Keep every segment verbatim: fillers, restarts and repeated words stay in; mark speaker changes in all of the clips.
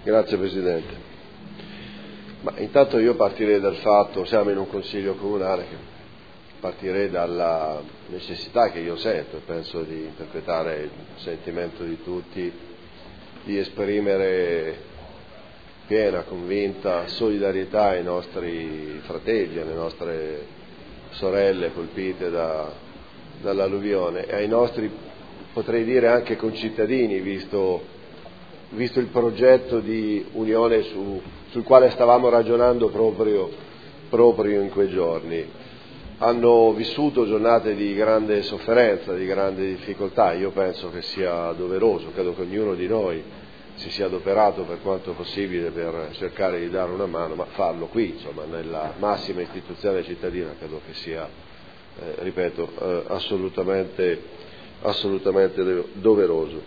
Speaker 1: Grazie Presidente. Ma intanto io partirei dal fatto, siamo in un Consiglio Comunale, che partirei dalla necessità che io sento, e penso di interpretare il sentimento di tutti, di esprimere piena, convinta solidarietà ai nostri fratelli, alle nostre sorelle colpite da, dall'alluvione e ai nostri, potrei dire anche concittadini, visto, visto il progetto di unione su, sul quale stavamo ragionando proprio, proprio in quei giorni. Hanno vissuto giornate di grande sofferenza, di grande difficoltà. Io penso che sia doveroso, credo che ognuno di noi si sia adoperato per quanto possibile per cercare di dare una mano, ma farlo qui, insomma, nella massima istituzione cittadina, credo che sia, eh, ripeto, eh, assolutamente, assolutamente doveroso.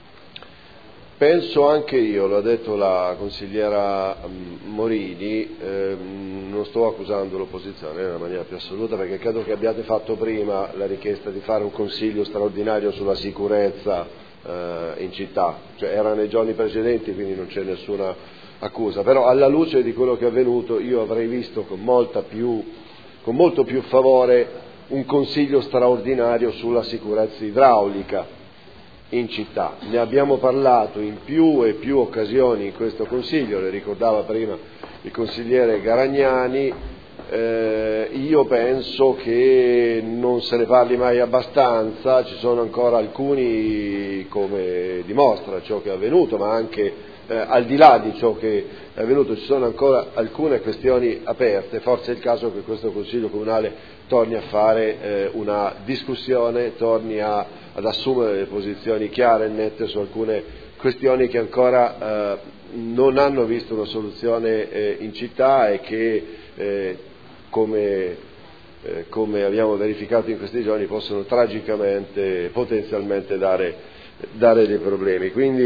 Speaker 1: Penso anche io, lo ha detto la consigliera Morini, eh, non sto accusando l'opposizione nella maniera più assoluta, perché credo che abbiate fatto prima la richiesta di fare un consiglio straordinario sulla sicurezza eh, in città, cioè era nei giorni precedenti, quindi non c'è nessuna accusa, però alla luce di quello che è avvenuto io avrei visto con molta più, con molto più favore un consiglio straordinario sulla sicurezza idraulica in città. Ne abbiamo parlato in più e più occasioni in questo Consiglio, le ricordava prima il consigliere Garagnani, eh, io penso che non se ne parli mai abbastanza, ci sono ancora alcuni, come dimostra ciò che è avvenuto, ma anche eh, al di là di ciò che è avvenuto ci sono ancora alcune questioni aperte. Forse è il caso che questo Consiglio Comunale torni a fare eh, una discussione, torni a ad assumere delle posizioni chiare e nette su alcune questioni che ancora eh, non hanno visto una soluzione eh, in città e che, eh, come, eh, come abbiamo verificato in questi giorni, possono tragicamente, potenzialmente dare, dare dei problemi. Quindi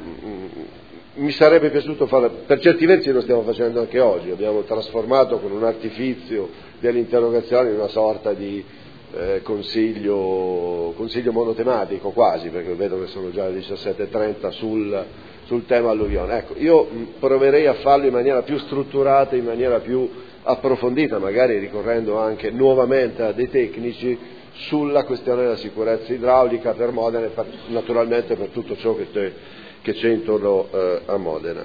Speaker 1: mh, mi sarebbe piaciuto fare, per certi versi lo stiamo facendo anche oggi, abbiamo trasformato con un artifizio delle interrogazioni in una sorta di Eh, consiglio, consiglio monotematico quasi, perché vedo che sono già le diciassette e trenta sul, sul tema alluvione. Ecco, io mh, proverei a farlo in maniera più strutturata, in maniera più approfondita, magari ricorrendo anche nuovamente a dei tecnici sulla questione della sicurezza idraulica per Modena e per, naturalmente per tutto ciò che c'è, che c'è intorno eh, a Modena.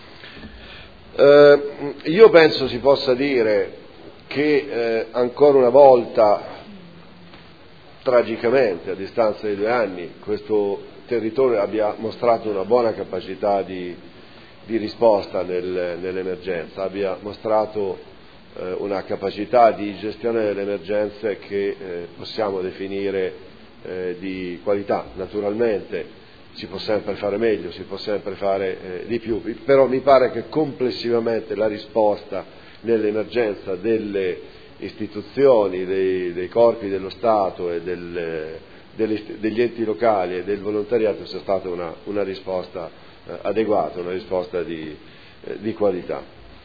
Speaker 1: Eh, io penso si possa dire che eh, ancora una volta, tragicamente, a distanza di due anni, questo territorio abbia mostrato una buona capacità di, di risposta nel, nell'emergenza, abbia mostrato eh, una capacità di gestione delle emergenze che eh, possiamo definire eh, di qualità. Naturalmente si può sempre fare meglio, si può sempre fare eh, di più, però mi pare che complessivamente la risposta nell'emergenza delle istituzioni, dei, dei corpi dello Stato e del, delle, degli enti locali e del volontariato sia stata una, una risposta eh, adeguata, una risposta di, eh, di qualità.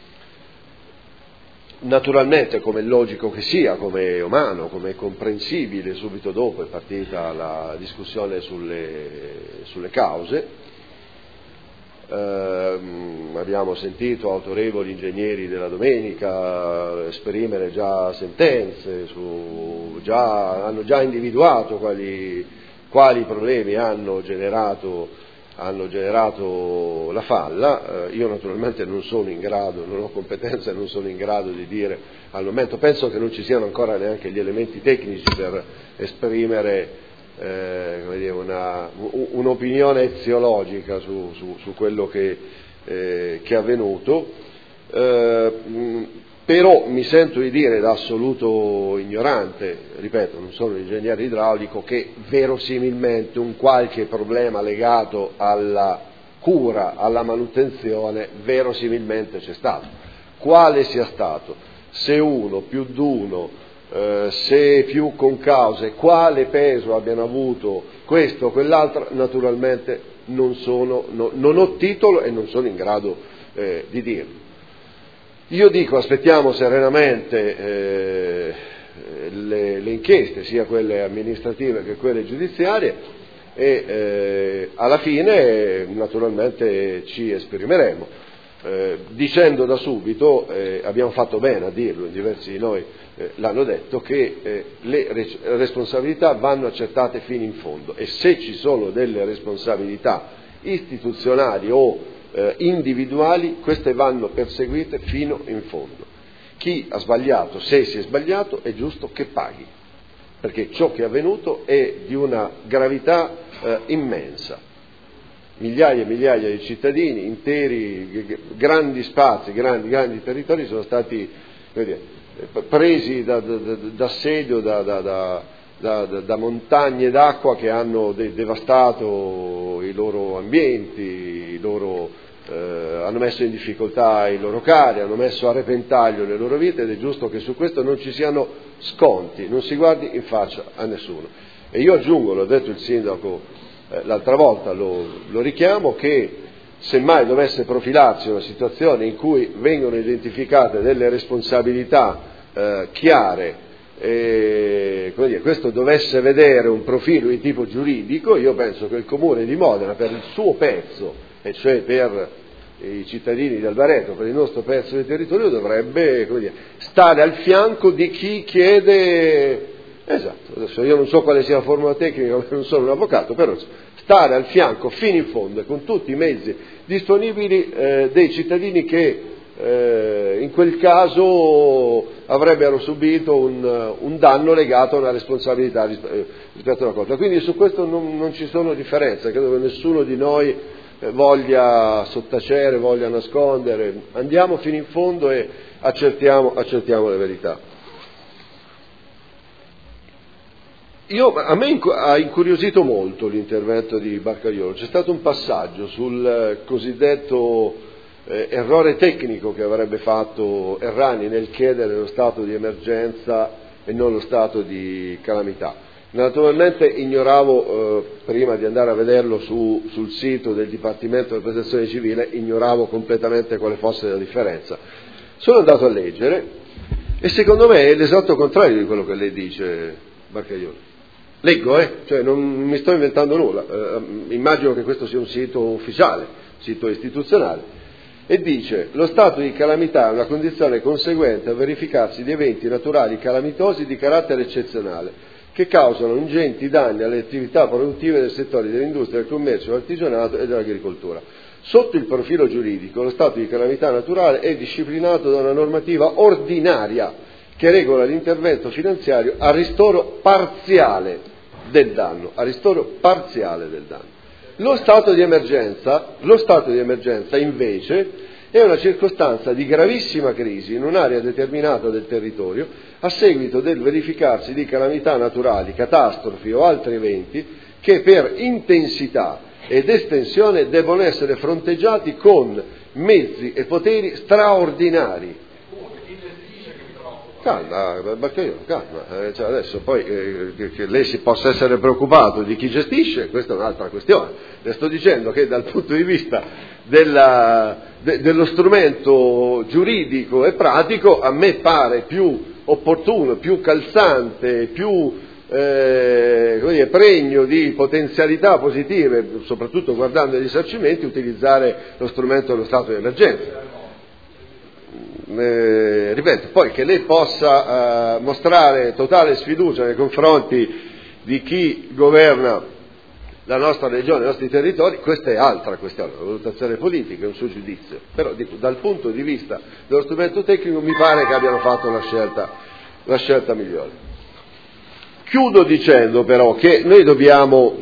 Speaker 1: Naturalmente, come è logico che sia, come è umano, come è comprensibile, subito dopo è partita la discussione sulle, sulle cause. Eh, abbiamo sentito autorevoli ingegneri della domenica esprimere già sentenze, su, già, hanno già individuato quali, quali problemi hanno generato, hanno generato la falla. Eh, io naturalmente non sono in grado, non ho competenza e non sono in grado di dire al momento, penso che non ci siano ancora neanche gli elementi tecnici per esprimere Eh, come dire, una, un'opinione eziologica su, su, su quello che, eh, che è avvenuto, eh, mh, però mi sento di dire da assoluto ignorante, ripeto, non sono un ingegnere idraulico, che verosimilmente un qualche problema legato alla cura, alla manutenzione, verosimilmente c'è stato. Quale sia stato, se uno più d'uno, Uh, se più concause, quale peso abbiano avuto questo o quell'altro, naturalmente non sono, no, non ho titolo e non sono in grado eh, di dirlo. Io dico, aspettiamo serenamente eh, le, le inchieste, sia quelle amministrative che quelle giudiziarie, e eh, alla fine naturalmente ci esprimeremo, eh, dicendo da subito, eh, abbiamo fatto bene a dirlo, in diversi di noi eh, l'hanno detto, che eh, le res- responsabilità vanno accertate fino in fondo, e se ci sono delle responsabilità istituzionali o eh, individuali, queste vanno perseguite fino in fondo. Chi ha sbagliato, se si è sbagliato, è giusto che paghi, perché ciò che è avvenuto è di una gravità eh, immensa. Migliaia e migliaia di cittadini, interi, grandi spazi, grandi, grandi territori sono stati, come dire, presi da, da, d'assedio da, da, da, da, da montagne d'acqua che hanno de- devastato i loro ambienti, i loro, eh, hanno messo in difficoltà i loro cari, hanno messo a repentaglio le loro vite, ed è giusto che su questo non ci siano sconti, non si guardi in faccia a nessuno. E io aggiungo, l'ho detto il sindaco eh, l'altra volta, lo, lo richiamo, che se mai dovesse profilarsi una situazione in cui vengono identificate delle responsabilità eh, chiare, e come dire, questo dovesse vedere un profilo di tipo giuridico, io penso che il Comune di Modena, per il suo pezzo, e cioè per i cittadini di Albareto, per il nostro pezzo di territorio, dovrebbe, come dire, stare al fianco di chi chiede, esatto, adesso io non so quale sia la formula tecnica, non sono un avvocato, però stare al fianco fino in fondo e con tutti i mezzi disponibili eh, dei cittadini che eh, in quel caso avrebbero subito un, un danno legato a una responsabilità rispetto a una cosa. Quindi su questo non, non ci sono differenze, credo che nessuno di noi eh, voglia sottacere, voglia nascondere, andiamo fino in fondo e accertiamo, accertiamo le verità. Io, a me ha incuriosito molto l'intervento di Barcaiolo. C'è stato un passaggio sul cosiddetto eh, errore tecnico che avrebbe fatto Errani nel chiedere lo stato di emergenza e non lo stato di calamità. Naturalmente ignoravo, eh, prima di andare a vederlo su, sul sito del Dipartimento della Protezione Civile, ignoravo completamente quale fosse la differenza. Sono andato a leggere e secondo me è l'esatto contrario di quello che lei dice, Barcaiolo. Leggo, eh? Cioè non mi sto inventando nulla, eh, immagino che questo sia un sito ufficiale, un sito istituzionale, e dice: lo stato di calamità è una condizione conseguente al verificarsi di eventi naturali calamitosi di carattere eccezionale che causano ingenti danni alle attività produttive del settore dell'industria, del commercio, dell'artigianato e dell'agricoltura. Sotto il profilo giuridico, lo stato di calamità naturale è disciplinato da una normativa ordinaria che regola l'intervento finanziario a ristoro parziale del danno, a ristoro parziale del danno. Lo stato di emergenza, lo stato di emergenza invece è una circostanza di gravissima crisi in un'area determinata del territorio a seguito del verificarsi di calamità naturali, catastrofi o altri eventi che per intensità ed estensione debbono essere fronteggiati con mezzi e poteri straordinari. Calma, Barcaiolo, calma, eh, cioè adesso poi eh, che, che lei si possa essere preoccupato di chi gestisce, questa è un'altra questione. Le sto dicendo che dal punto di vista della, de, dello strumento giuridico e pratico a me pare più opportuno, più calzante, più eh, come dire, pregno di potenzialità positive, soprattutto guardando i risarcimenti, utilizzare lo strumento dello stato di emergenza. Eh, ripeto, poi che lei possa eh, mostrare totale sfiducia nei confronti di chi governa la nostra regione, i nostri territori, questa è altra questione, una valutazione politica, un suo giudizio, però dico, dal punto di vista dello strumento tecnico mi pare che abbiano fatto la scelta, la scelta migliore. Chiudo dicendo però che noi dobbiamo,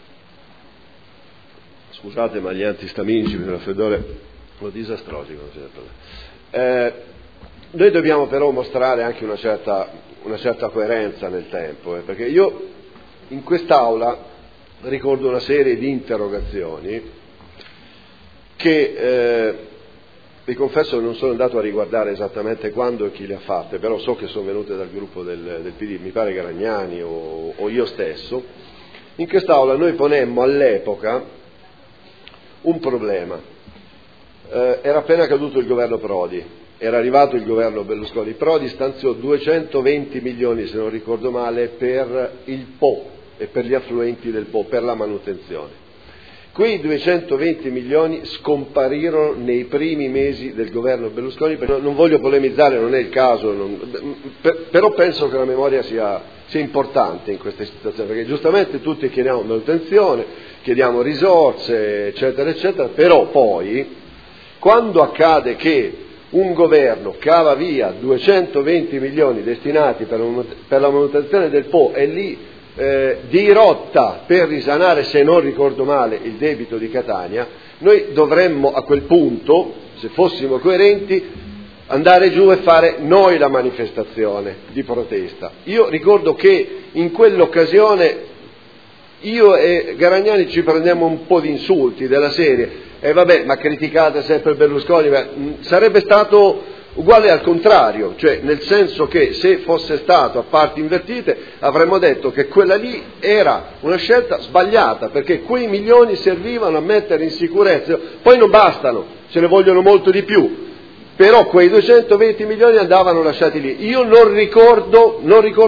Speaker 1: scusate ma gli antistaminici per il raffreddore sono disastrosi, Eh, noi dobbiamo però mostrare anche una certa, una certa coerenza nel tempo, eh, perché io in quest'Aula ricordo una serie di interrogazioni che eh, vi confesso che non sono andato a riguardare esattamente quando e chi le ha fatte, però so che sono venute dal gruppo del, del P D, mi pare Gragnani o, o io stesso. In quest'Aula noi ponemmo all'epoca un problema. Eh, era appena caduto il governo Prodi, era arrivato il governo Berlusconi. Prodi stanziò duecentoventi milioni, se non ricordo male, per il Po, e per gli affluenti del Po, per la manutenzione. Quei duecentoventi milioni scomparirono nei primi mesi del governo Berlusconi, perché non voglio polemizzare, non è il caso, non, però penso che la memoria sia, sia importante in queste situazioni, perché giustamente tutti chiediamo manutenzione, chiediamo risorse, eccetera, eccetera, però poi quando accade che un governo cava via duecentoventi milioni destinati per, per la manutenzione del Po e lì Eh, di rotta per risanare, se non ricordo male, il debito di Catania, noi dovremmo a quel punto, se fossimo coerenti, andare giù e fare noi la manifestazione di protesta. Io ricordo che in quell'occasione io e Garagnani ci prendiamo un po' di insulti della serie, e eh vabbè, ma criticate sempre Berlusconi, ma mh, sarebbe stato uguale al contrario, cioè nel senso che se fosse stato a parti invertite avremmo detto che quella lì era una scelta sbagliata, perché quei milioni servivano a mettere in sicurezza, poi non bastano, ce ne vogliono molto di più, però quei duecentoventi milioni andavano lasciati lì. Io non ricordo, non ricordo